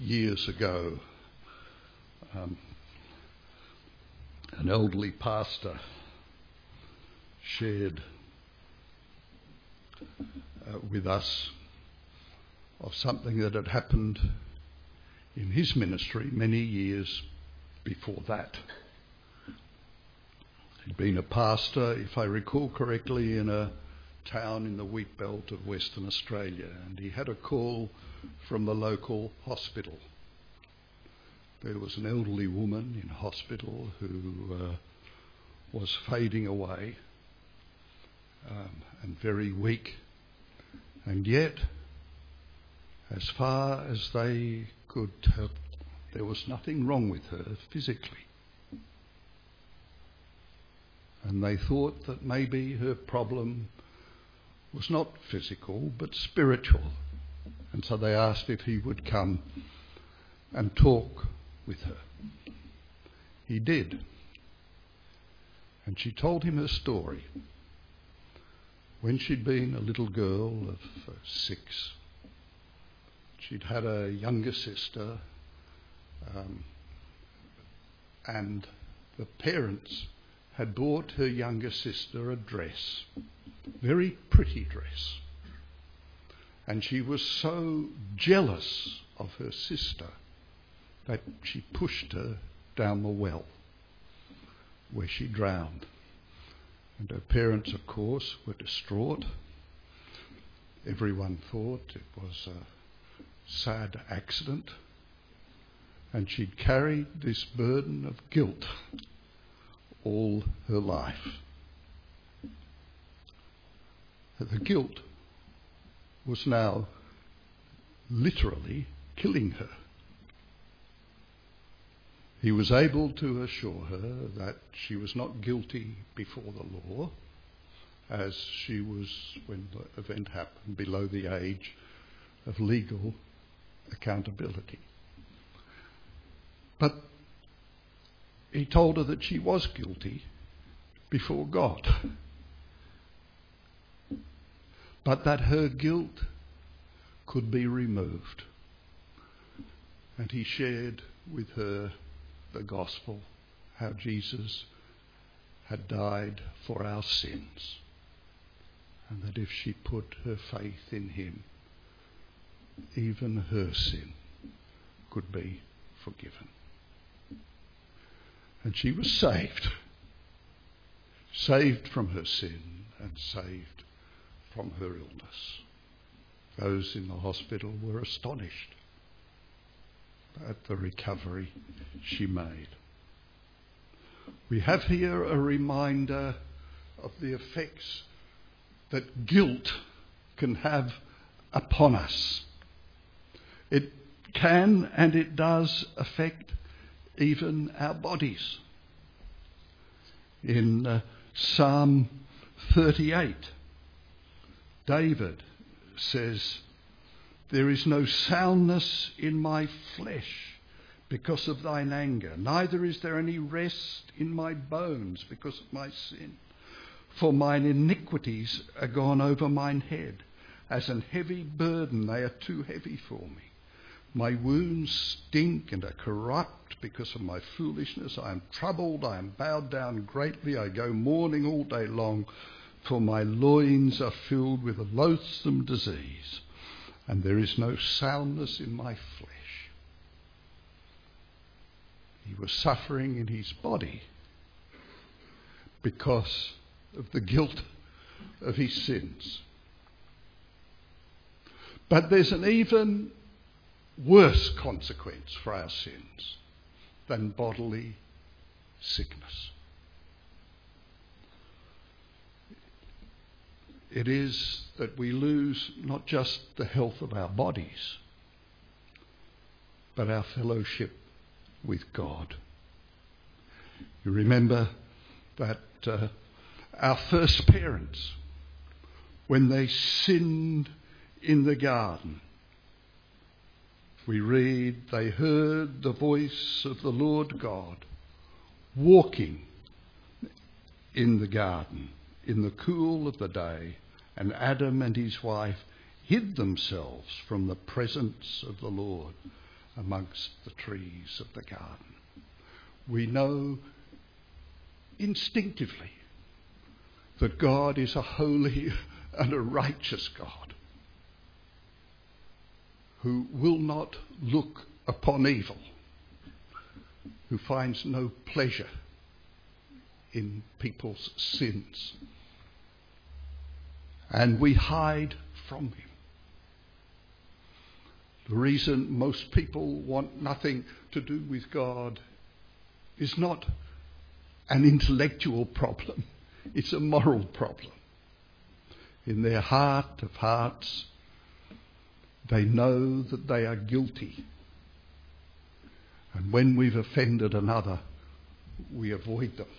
years ago, an elderly pastor shared with us of something that had happened in his ministry many years before that. He'd been a pastor, if I recall correctly, in a town in the wheat belt of Western Australia, and he had a call from the local hospital. There was an elderly woman in hospital who was fading away and very weak, and yet, as far as they could tell, there was nothing wrong with her physically. And they thought that maybe her problem was not physical but spiritual. And so they asked if he would come and talk with her. He did. And she told him her story. When she'd been a little girl of 6, she'd had a younger sister, and the parents had bought her younger sister a dress, very pretty dress. And she was so jealous of her sister that she pushed her down the well, where she drowned. And her parents, of course, were distraught. Everyone thought it was a sad accident. And she'd carried this burden of guilt all her life. The guilt was now literally killing her. He was able to assure her that she was not guilty before the law, as she was, when the event happened, below the age of legal accountability. But he told her that she was guilty before God, but that her guilt could be removed. And he shared with her the gospel, how Jesus had died for our sins, and that if she put her faith in him, even her sin could be forgiven. And she was saved from her sin and saved from her illness. Those in the hospital were astonished at the recovery she made. We have here a reminder of the effects that guilt can have upon us. It can and it does affect even our bodies. In Psalm 38, David says, "There is no soundness in my flesh because of thine anger, neither is there any rest in my bones because of my sin. For mine iniquities are gone over mine head. As an heavy burden, they are too heavy for me. My wounds stink and are corrupt because of my foolishness. I am troubled, I am bowed down greatly. I go mourning all day long, for my loins are filled with a loathsome disease, and there is no soundness in my flesh." He was suffering in his body because of the guilt of his sins. But there's an even worse consequence for our sins than bodily sickness. It is that we lose not just the health of our bodies, but our fellowship with God. You remember that our first parents, when they sinned in the garden, we read, they heard the voice of the Lord God walking in the garden in the cool of the day, and Adam and his wife hid themselves from the presence of the Lord amongst the trees of the garden. We know instinctively that God is a holy and a righteous God who will not look upon evil, who finds no pleasure in people's sins. And we hide from him. The reason most people want nothing to do with God is not an intellectual problem, it's a moral problem. In their heart of hearts, they know that they are guilty. And when we've offended another, we avoid them.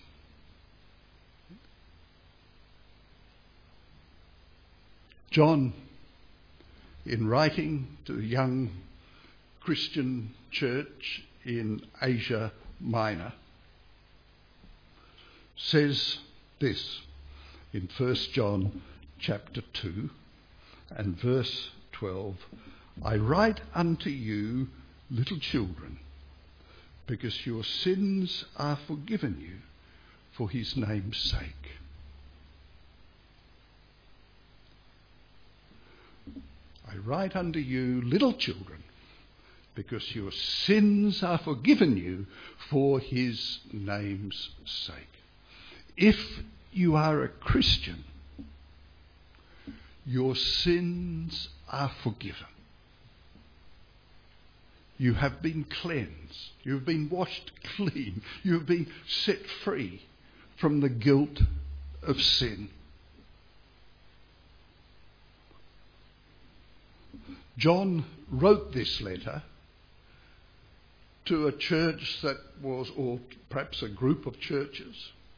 John, in writing to a young Christian church in Asia Minor, says this in 1 John chapter 2 and verse 12, I write unto you, little children, because your sins are forgiven you for his name's sake. I write unto you, little children, because your sins are forgiven you for his name's sake. If you are a Christian, your sins are forgiven. You have been cleansed. You have been washed clean. You have been set free from the guilt of sin. John wrote this letter to a church that was, or perhaps a group of churches,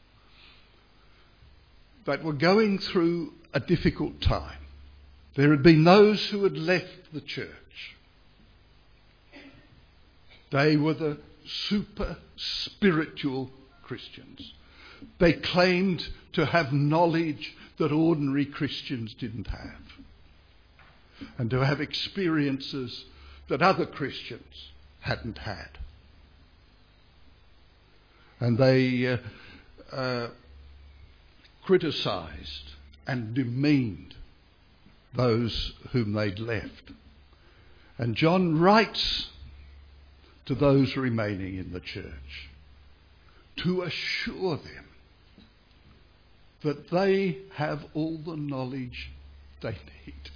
that were going through a difficult time. There had been those who had left the church. They were the super spiritual Christians. They claimed to have knowledge that ordinary Christians didn't have, and to have experiences that other Christians hadn't had. And they criticised and demeaned those whom they'd left. And John writes to those remaining in the church to assure them that they have all the knowledge they need,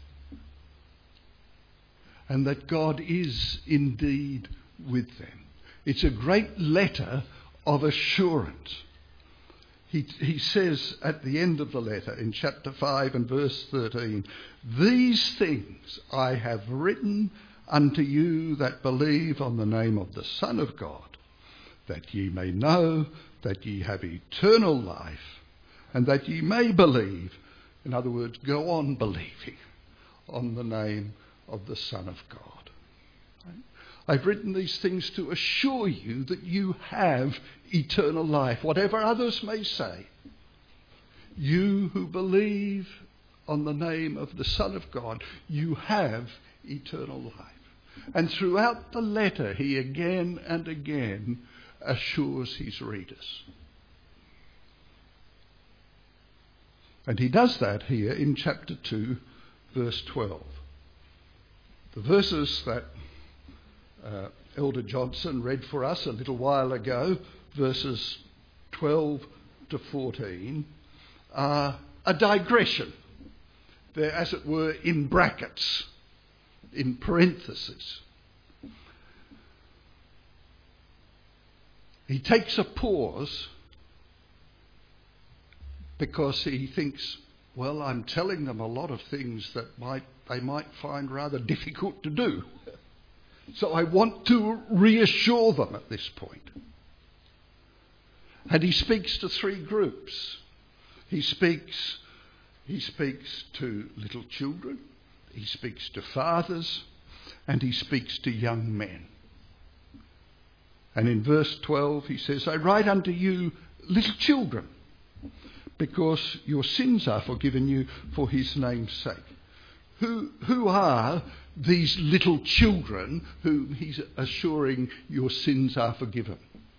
and that God is indeed with them. It's a great letter of assurance. He says at the end of the letter in chapter 5 and verse 13, these things I have written unto you that believe on the name of the Son of God, that ye may know that ye have eternal life, and that ye may believe, in other words, go on believing on the name of the Son of God. I've written these things to assure you that you have eternal life, whatever others may say. You who believe on the name of the Son of God, you have eternal life. And throughout the letter, he again and again assures his readers. And he does that here in chapter 2, verse 12. The verses that Elder Johnson read for us a little while ago, verses 12 to 14, are a digression. They're, as it were, in brackets, in parentheses. He takes a pause because he thinks, well, I'm telling them a lot of things that they might find rather difficult to do. So I want to reassure them at this point. And he speaks to three groups. He speaks to little children, he speaks to fathers, and he speaks to young men. And in verse 12 he says, I write unto you, little children, because your sins are forgiven you for his name's sake. Who are these little children whom he's assuring your sins are forgiven.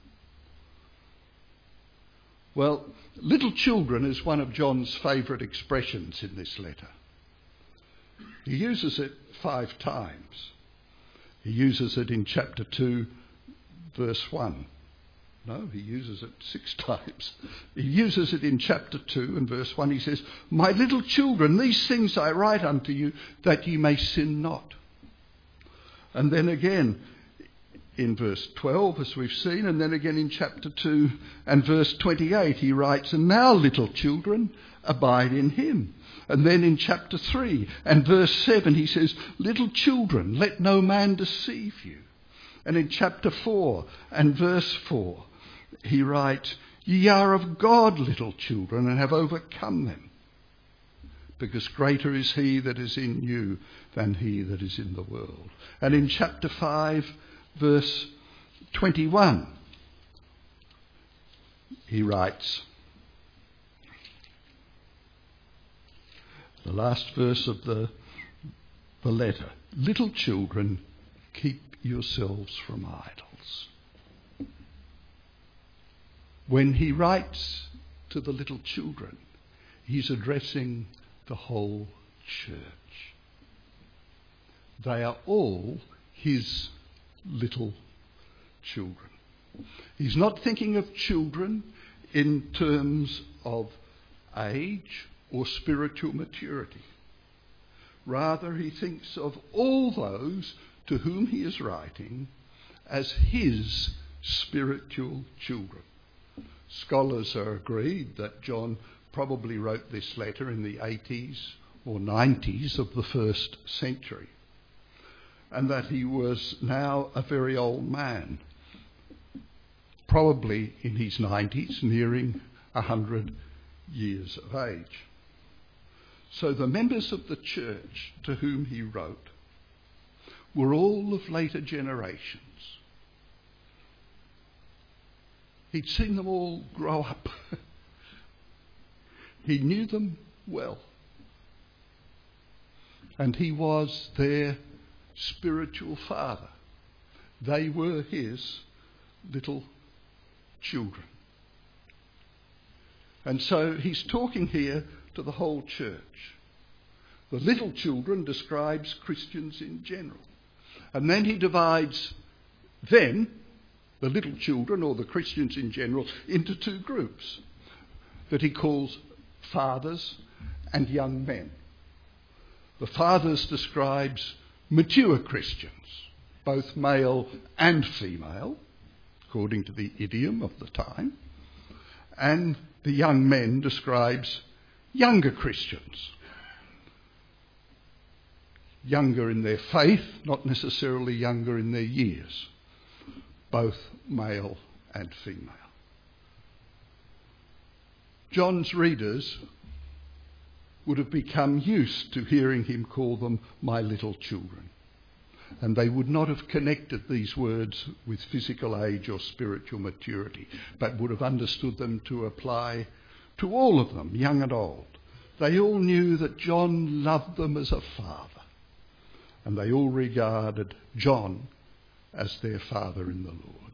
Well, little children is one of John's favourite expressions in this letter. He uses it 5 times. He uses it in chapter 2, verse 1. No, he uses it 6 times. He uses it in chapter 2 and verse 1. He says, "My little children, these things I write unto you, that ye may sin not." And then again in verse 12, as we've seen, and then again in chapter 2 and verse 28, he writes, "And now, little children, abide in him." And then in chapter 3 and verse 7, he says, "Little children, let no man deceive you." And in chapter 4 and verse 4, he writes, "Ye are of God, little children, and have overcome them, because greater is he that is in you than he that is in the world." And in chapter 5, verse 21, he writes, the last verse of the letter, "Little children, keep yourselves from idols." When he writes to the little children, he's addressing the whole church. They are all his little children. He's not thinking of children in terms of age or spiritual maturity. Rather, he thinks of all those to whom he is writing as his spiritual children. Scholars are agreed that John probably wrote this letter in the 80s or 90s of the first century, and that he was now a very old man, probably in his 90s, nearing 100 years of age. So the members of the church to whom he wrote were all of later generations. He'd seen them all grow up. He knew them well. And he was their spiritual father. They were his little children. And so he's talking here to the whole church. The little children describes Christians in general. And then he divides them, the little children or the Christians in general, into 2 groups that he calls fathers and young men. The fathers describes mature Christians, both male and female, according to the idiom of the time. And the young men describes younger Christians. Younger in their faith, not necessarily younger in their years, both male and female. John's readers would have become used to hearing him call them my little children, and they would not have connected these words with physical age or spiritual maturity, but would have understood them to apply to all of them, young and old. They all knew that John loved them as a father, and they all regarded John as their father in the Lord.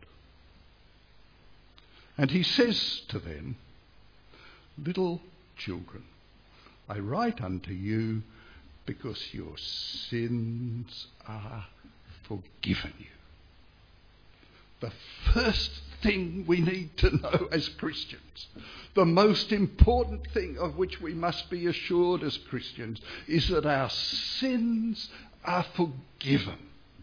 And he says to them, "Little children, I write unto you because your sins are forgiven you." The first thing we need to know as Christians, the most important thing of which we must be assured as Christians, is that our sins are forgiven.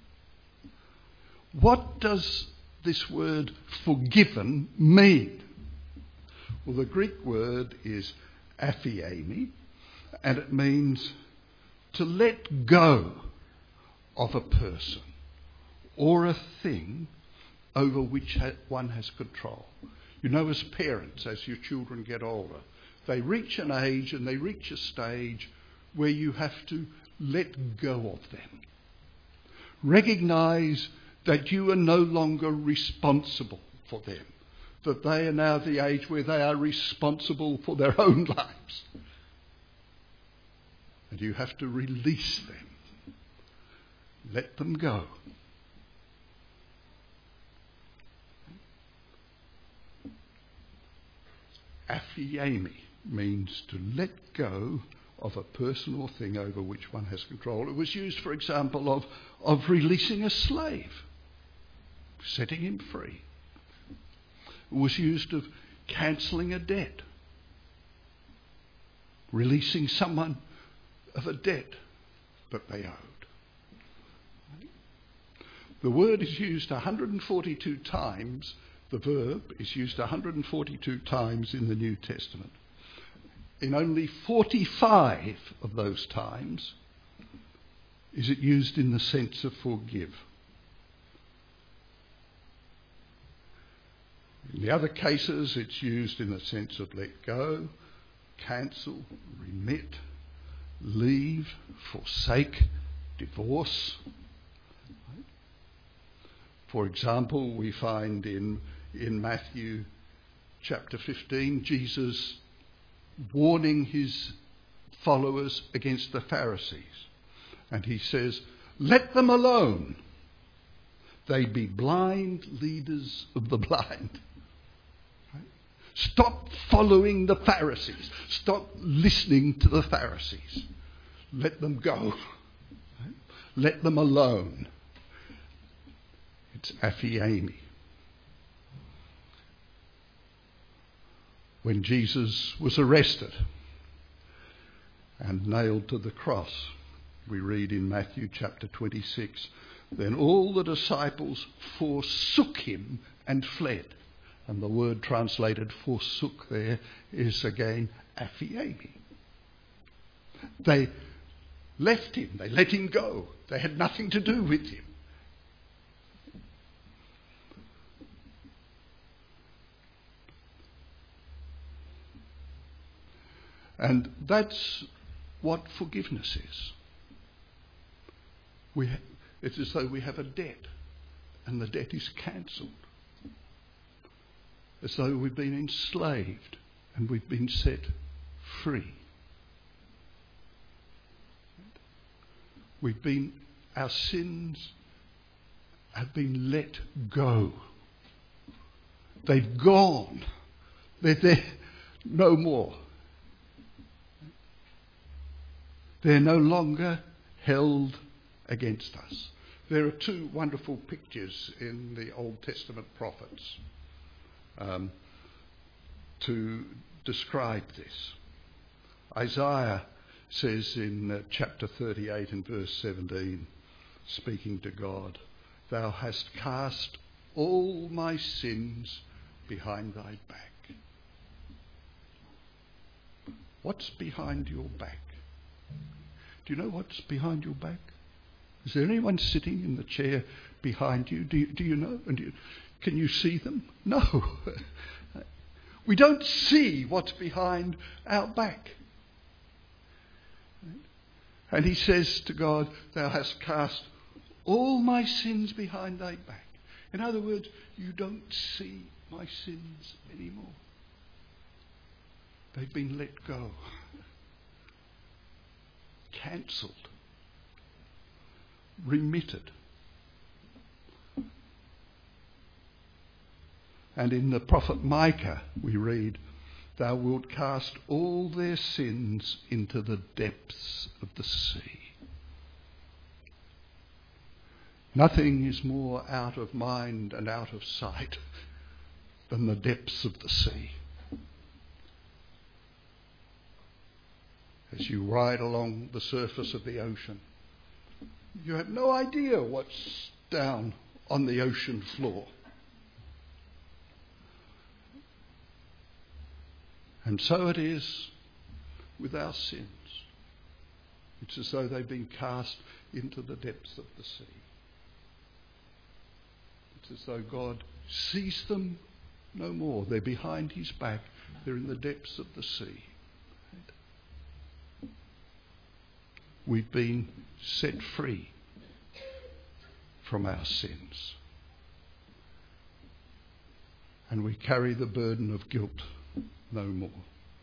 What does this word forgiven mean? Well, the Greek word is aphiemi, and it means to let go of a person or a thing over which one has control. You know, as parents, as your children get older, they reach an age and they reach a stage where you have to let go of them. Recognise that you are no longer responsible for them, that they are now the age where they are responsible for their own lives. And you have to release them. Let them go. Aphiemi means to let go of a person or thing over which one has control. It was used, for example, of releasing a slave, setting him free. It was used of cancelling a debt, releasing someone of a debt that they owed. The word is used 142 times. The verb is used 142 times in the New Testament. In only 45 of those times is it used in the sense of forgive. In the other cases, it's used in the sense of let go, cancel, remit, leave, forsake, divorce. For example, we find in Matthew chapter 15, Jesus warning his followers against the Pharisees. And he says, let them alone. They be blind leaders of the blind. Right? Stop following the Pharisees. Stop listening to the Pharisees. Let them go. Right? Let them alone. It's aphiemi. When Jesus was arrested and nailed to the cross, we read in Matthew chapter 26, then all the disciples forsook him and fled. And the word translated forsook there is again aphiemi. They left him. They let him go. They had nothing to do with him. And that's what forgiveness is. It's as though we have a debt, and the debt is cancelled. As though we've been enslaved, and we've been set free. Our sins have been let go. They've gone. They're there no more. They're no longer held against us. There are two wonderful pictures in the Old Testament prophets to describe this. Isaiah says in chapter 38 and verse 17, speaking to God, thou hast cast all my sins behind thy back. What's behind your back? Do you know what's behind your back? Is there anyone sitting in the chair behind you? Do you know? And can you see them? No. We don't see what's behind our back. And he says to God, thou hast cast all my sins behind thy back. In other words, you don't see my sins anymore. They've been let go. Cancelled. Remitted. And in the prophet Micah we read, thou wilt cast all their sins into the depths of the sea. Nothing is more out of mind and out of sight than the depths of the sea. As you ride along the surface of the ocean, you have no idea what's down on the ocean floor. And so it is with our sins. It's as though they've been cast into the depths of the sea. It's as though God sees them no more. They're behind his back. They're in the depths of the sea. We've been set free from our sins. And we carry the burden of guilt no more.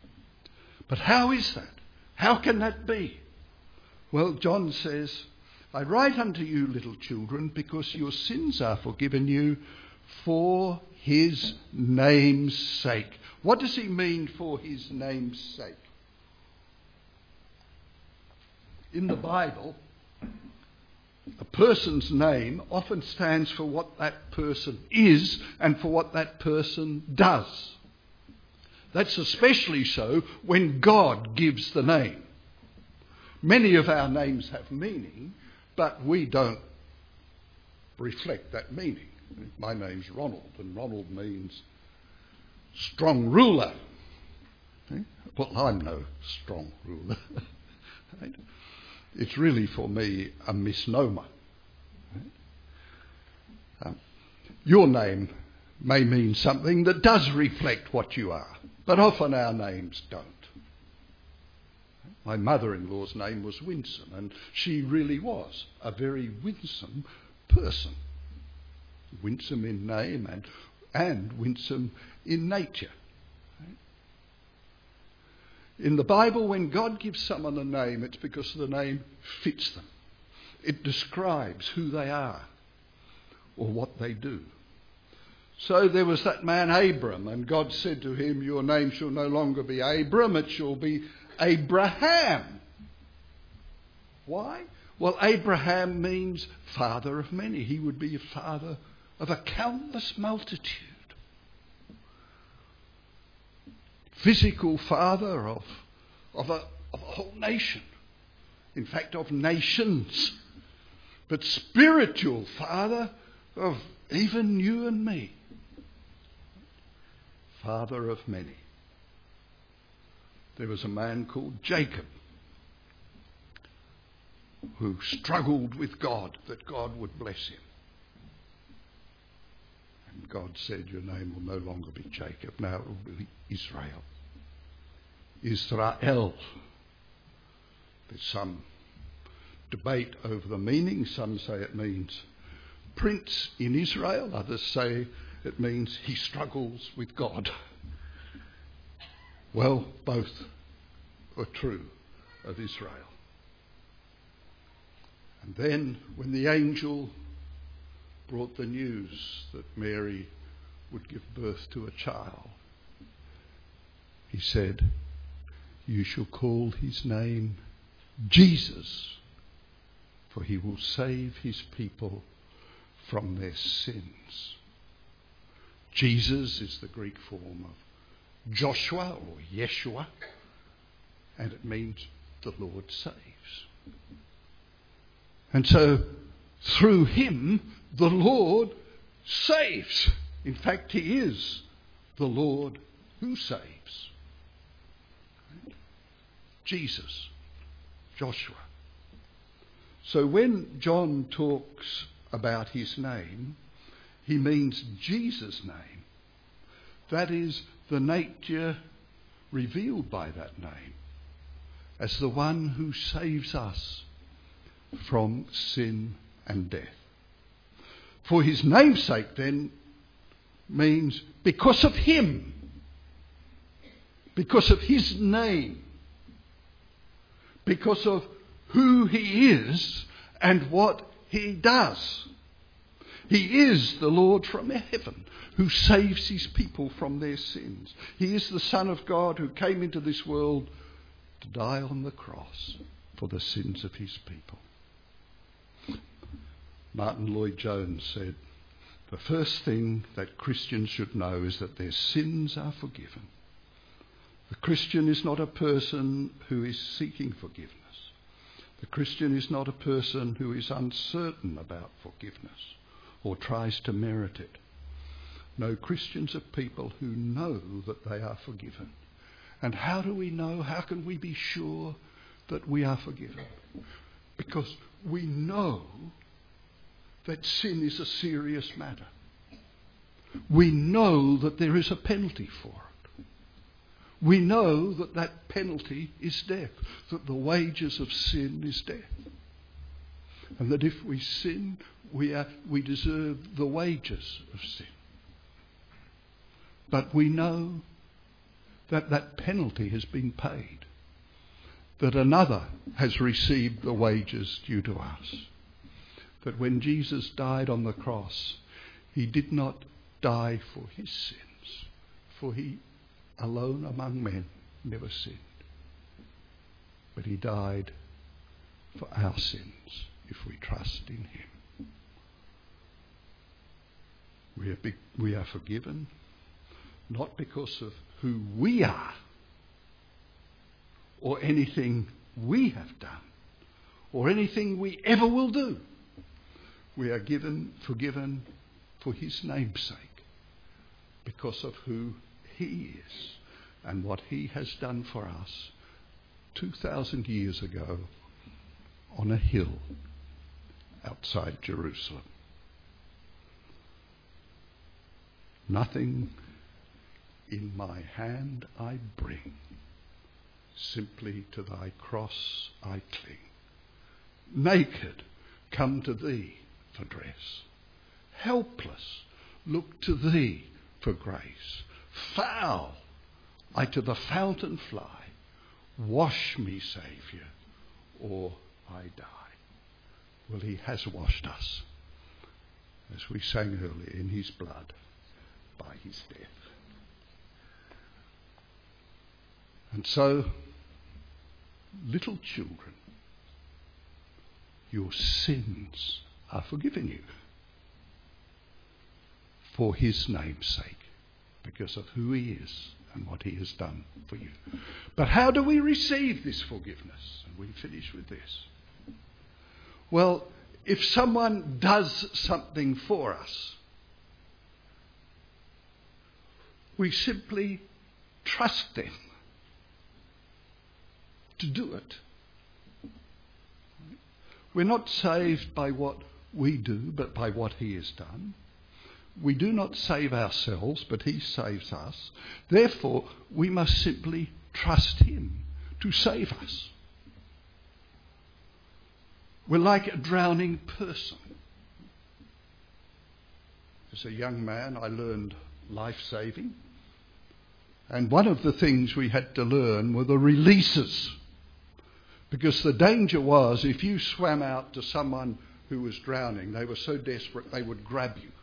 But how is that? How can that be? Well, John says, I write unto you, little children, because your sins are forgiven you for his name's sake. What does he mean, for his name's sake? In the Bible, a person's name often stands for what that person is and for what that person does. That's especially so when God gives the name. Many of our names have meaning, but we don't reflect that meaning. My name's Ronald, and Ronald means strong ruler. Well, I'm no strong ruler. It's really, for me, a misnomer. Your name may mean something that does reflect what you are, but often our names don't. My mother-in-law's name was Winsome, and she really was a very winsome person. Winsome in name and winsome in nature. In the Bible, when God gives someone a name, it's because the name fits them. It describes who they are or what they do. So there was that man Abram, and God said to him, your name shall no longer be Abram, it shall be Abraham. Why? Well, Abraham means father of many. He would be a father of a countless multitude. Physical father of a whole nation. In fact, of nations. But spiritual father of even you and me. Father of many. There was a man called Jacob who struggled with God, that God would bless him. And God said, your name will no longer be Jacob, now it will be Israel. Israel. There's some debate over the meaning. Some say it means prince in Israel. Others say it means he struggles with God. Well, both are true of Israel. And then when the angel brought the news that Mary would give birth to a child, he said, you shall call his name Jesus, for he will save his people from their sins. Jesus is the Greek form of Joshua or Yeshua, and it means the Lord saves. And so through him the Lord saves. In fact, he is the Lord who saves. Jesus, Joshua. So when John talks about his name, he means Jesus' name. That is the nature revealed by that name as the one who saves us from sin and death. For his namesake then means because of him, because of his name, because of who he is and what he does. He is the Lord from heaven who saves his people from their sins. He is the Son of God who came into this world to die on the cross for the sins of his people. Martin Lloyd-Jones said, the first thing that Christians should know is that their sins are forgiven. The Christian is not a person who is seeking forgiveness. The Christian is not a person who is uncertain about forgiveness or tries to merit it. No, Christians are people who know that they are forgiven. And how do we know? How can we be sure that we are forgiven? Because we know that sin is a serious matter. We know that there is a penalty for it. We know that that penalty is death, that the wages of sin is death. And that if we sin, we deserve the wages of sin. But we know that that penalty has been paid, that another has received the wages due to us. But when Jesus died on the cross, he did not die for his sins, for he alone among men never sinned. But he died for our sins if we trust in him. We are forgiven, not because of who we are or anything we have done or anything we ever will do. We are forgiven for his name's sake, because of who he is and what he has done for us 2,000 years ago on a hill outside Jerusalem. Nothing in my hand I bring, simply to thy cross I cling. Naked, come to thee for dress. Helpless, look to thee for grace. Foul, I to the fountain fly. Wash me, Saviour, or I die. Well, he has washed us, as we sang earlier, in his blood by his death. And so, little children, your sins are forgiven you for his name's sake, because of who he is and what he has done for you. But how do we receive this forgiveness? And we finish with this. Well, if someone does something for us, we simply trust them to do it. We're not saved by what we do, but by what he has done. We do not save ourselves, but he saves us. Therefore, we must simply trust him to save us. We're like a drowning person. As a young man, I learned life saving. And one of the things we had to learn were the releases. Because the danger was, if you swam out to someone who was drowning, they were so desperate they would grab you.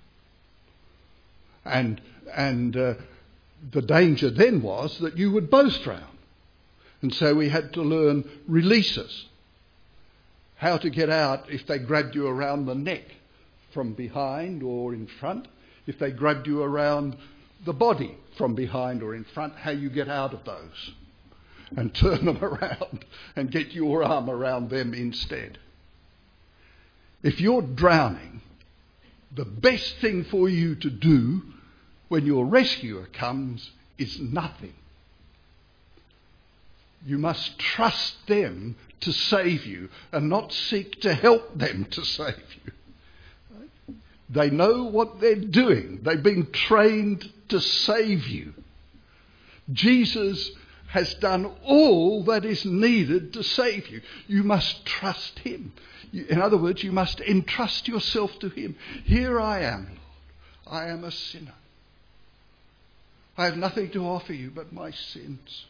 And the danger then was that you would both drown. And so we had to learn releases. How to get out if they grabbed you around the neck from behind or in front. If they grabbed you around the body from behind or in front, how you get out of those. And turn them around and get your arm around them instead. If you're drowning, the best thing for you to do when your rescuer comes is nothing. You must trust them to save you and not seek to help them to save you. They know what they're doing. They've been trained to save you. Jesus has done all that is needed to save you. You must trust him. In other words, you must entrust yourself to him. Here I am, Lord. I am a sinner. I have nothing to offer you but my sins.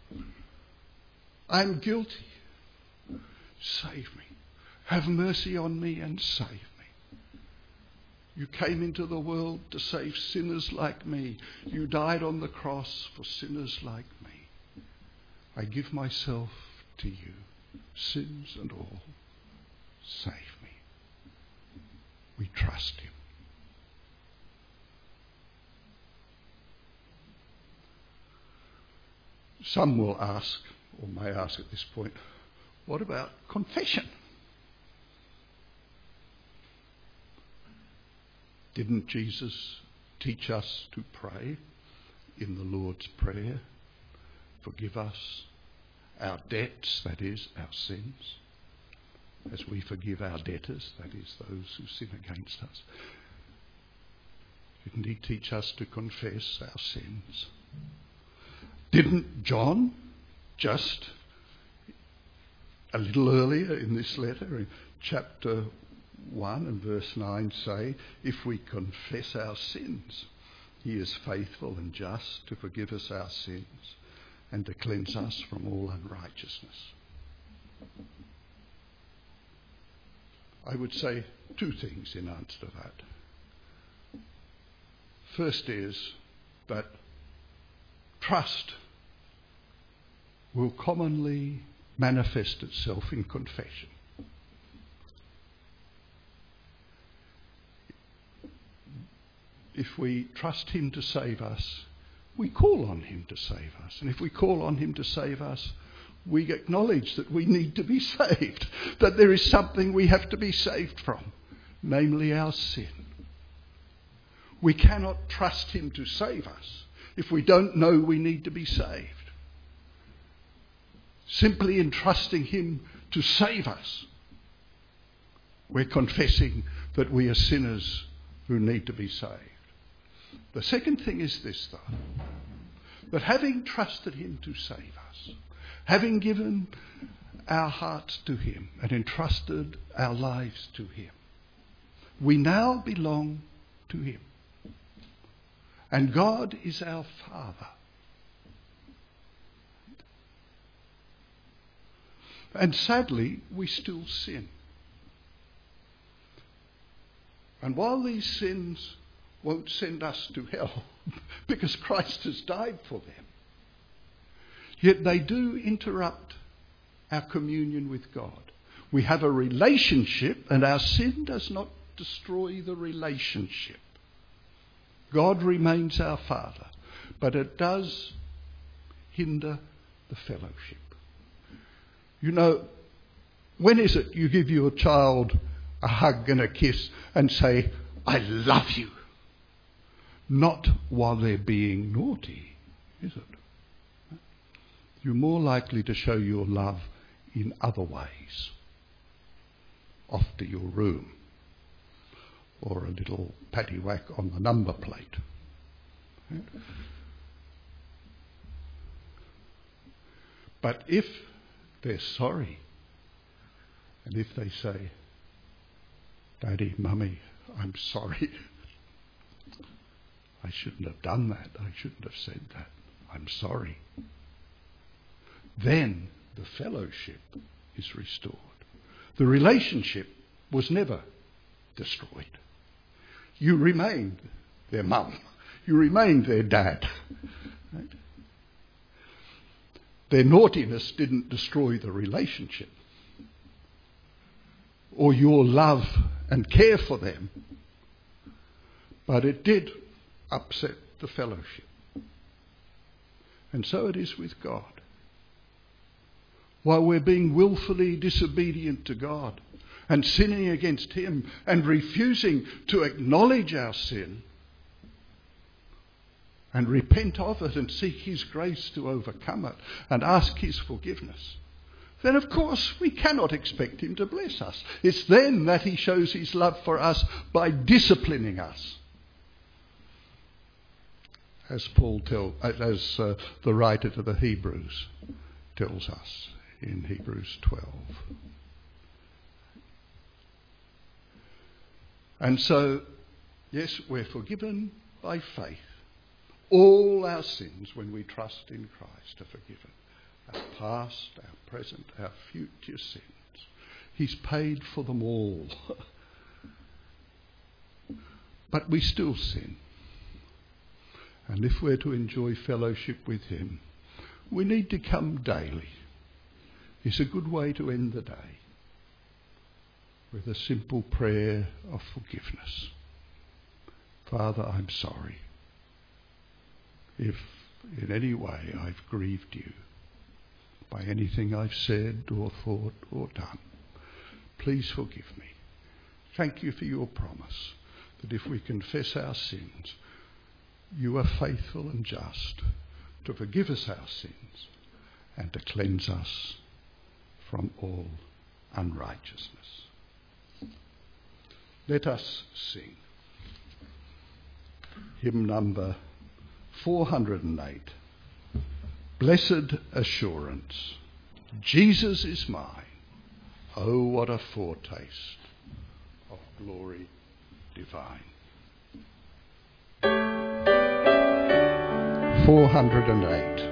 I am guilty. Save me. Have mercy on me and save me. You came into the world to save sinners like me. You died on the cross for sinners like me. I give myself to you, sins and all. Save me. We trust him. Some will ask, or may ask at this point, what about confession? Didn't Jesus teach us to pray in the Lord's Prayer? Forgive us our debts, that is, our sins, as we forgive our debtors, that is, those who sin against us. Didn't he teach us to confess our sins? Didn't John just a little earlier in this letter, in chapter 1 and verse 9, say, if we confess our sins, he is faithful and just to forgive us our sins and to cleanse us from all unrighteousness. I would say two things in answer to that. First is that trust will commonly manifest itself in confession. If we trust him to save us, we call on him to save us. And if we call on him to save us, we acknowledge that we need to be saved, that there is something we have to be saved from, namely our sin. We cannot trust him to save us if we don't know we need to be saved. Simply in trusting him to save us, we're confessing that we are sinners who need to be saved. The second thing is this, though, that having trusted him to save us, having given our hearts to him and entrusted our lives to him, we now belong to him. And God is our Father. And sadly, we still sin. And while these sins won't send us to hell, because Christ has died for them, yet they do interrupt our communion with God. We have a relationship, and our sin does not destroy the relationship. God remains our Father, but it does hinder the fellowship. You know, when is it you give your child a hug and a kiss and say, "I love you"? Not while they're being naughty, is it? You're more likely to show your love in other ways. Off to your room, or a little paddywhack on the number plate. But if they're sorry, and if they say, "Daddy, Mummy, I'm sorry. I shouldn't have done that. I shouldn't have said that. I'm sorry," then the fellowship is restored. The relationship was never destroyed. You remained their mum. You remained their dad. Right? Their naughtiness didn't destroy the relationship or your love and care for them, but it did upset the fellowship. And so it is with God. While we're being willfully disobedient to God and sinning against him and refusing to acknowledge our sin and repent of it and seek his grace to overcome it and ask his forgiveness, then of course we cannot expect him to bless us. It's then that he shows his love for us by disciplining us. As the writer to the Hebrews tells us in Hebrews 12. And so, yes, we're forgiven by faith. All our sins, when we trust in Christ, are forgiven. Our past, our present, our future sins. He's paid for them all. But we still sin. And if we're to enjoy fellowship with him, we need to come daily. It's a good way to end the day with a simple prayer of forgiveness. Father, I'm sorry if in any way I've grieved you by anything I've said or thought or done. Please forgive me. Thank you for your promise that if we confess our sins, you are faithful and just to forgive us our sins and to cleanse us from all unrighteousness. Let us sing hymn number 408. Blessed assurance, Jesus is mine. Oh, what a foretaste of glory divine. 408.